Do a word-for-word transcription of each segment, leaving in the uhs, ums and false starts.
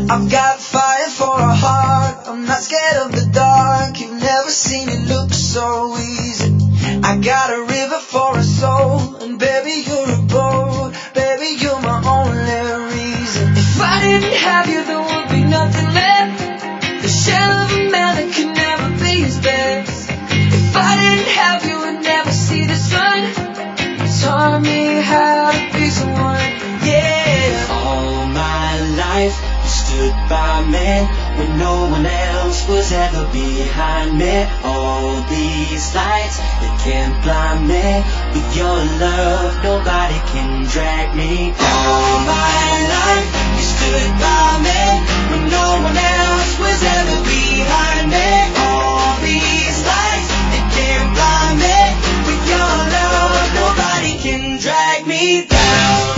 I've got fire for a heart, I'm not scared of the dark. You've never seen it look so easy. I got a river for a soul, and baby you're a boat. Baby you're my only reason. If I didn't have you there would be nothing left. The shell of a man that could never be his best. If I didn't have you I'd never see the sun. You taught me how to be someone, yeah. All my life you stood by me when no one else was ever behind me. All these lights, they can't blind me. With your love, nobody can drag me down. All my life, you stood by me when no one else was ever behind me. All these lights, they can't blind me. With your love, nobody can drag me down.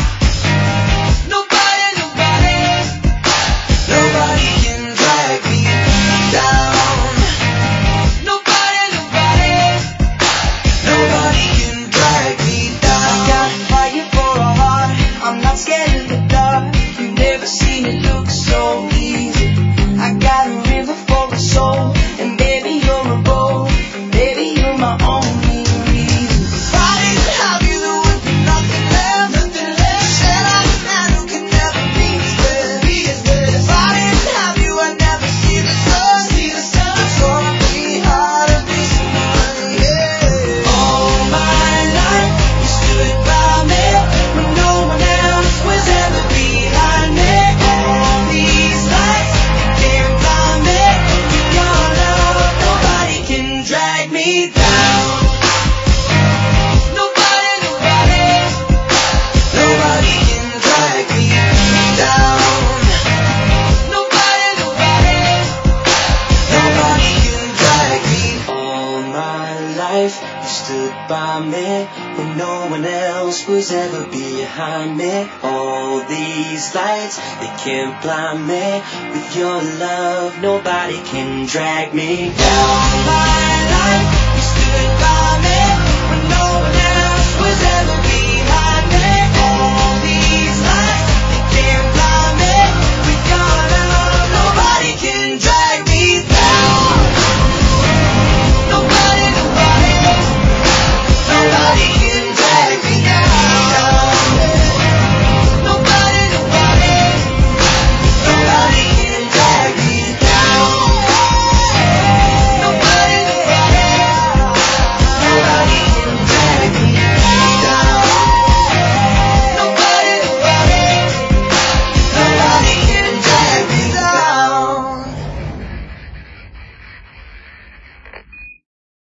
Nobody can drag me down. Nobody, nobody, nobody can drag me down. I got fire for a heart, I'm not scared of the dark. You've never seen it look so easy. I got a river for a soul, and baby you're a boat. Baby you're my only reason. If I didn't have you there would be nothing left. Nothing left. Said I'm a man who can never be his best. Be his best. If I didn't have you I'd never see the sun. See the sun. You taught me how to be someone, yeah. All my life you stood by me when no one else was ever behind me. All these lights, they can't blind me. With your love, nobody can drag me down. Nobody, nobody, nobody can drag me down. Nobody, nobody, nobody can drag me. All my life you stood by me when no one else was ever behind me. All these lights, they can't blind me. With your love, nobody can drag me down. All my life